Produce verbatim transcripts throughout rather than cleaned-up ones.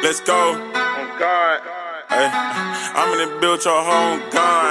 Let's go. On God. Hey, I'm in it, built your home, God.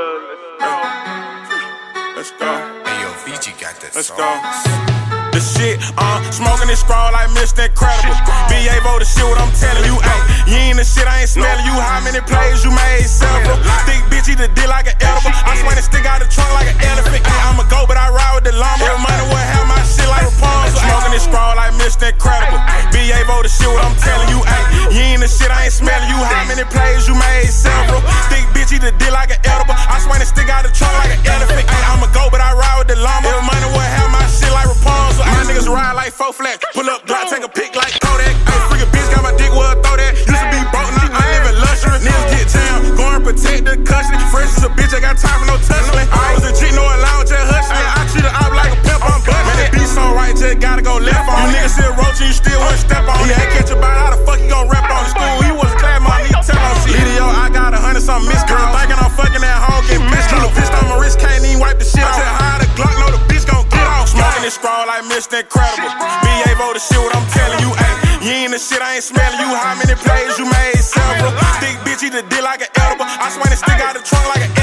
Let's go. Hey, yo, Fiji got that Let's sauce. go. The shit, uh, smoking this scroll like Mister Incredible. B A vote the shit, what I'm telling you, ayy. You ain't the shit, I ain't smelling you. How many plays you made? Several. Thick bitch, eat the dick like an edible. I swing and stick out the trunk like an elephant. Ay, I'ma go, but I ride with the llama. Every money will have my shit like Rapunzel. Smoking this scroll like Mister Incredible. B A vote the shit, what I'm telling you, ayy. You ain't the shit, I ain't smelling you. How many plays you made? Several. Thick bitch, eat the dick like an edible. I swing and stick out the trunk like an elephant. Ay, I'ma go, but I ride with the llama. Every money will have my shit like Rapunzel. My niggas ride like four flat. Pull up, block, take a pic like Kodak. Ay, freaking bitch got my dick, well, throw that. Used to be broke, now I live in luxury. Niggas get down, go and protect the custody. Fresh as a bitch, I got time for no tussling. I was a G, no allowance, just hustling. I treat her up like a pimp, I'm bustin'. Man, that beat so right, just gotta go left on. You niggas still roaching, you still wanna step on. He ain't catch a bite, how the fuck he gon' rap on the school? He was clad, my need tell on shit. Video, I got a hundred something miss girl. Thinking I'm fucking that hog, getting pissed. Drew the fist on my wrist, can't even wipe the shit off. I tell high the Glock, know the bitch gon' get off. Smoking this scroll like Mister Incredible. B A vote the shit, what I'm telling you, ayy. You ain't the shit, I ain't smelling you. How many plays you made? Several. Thick bitch, eat the dick like an edible. I swing and stick out the trunk like an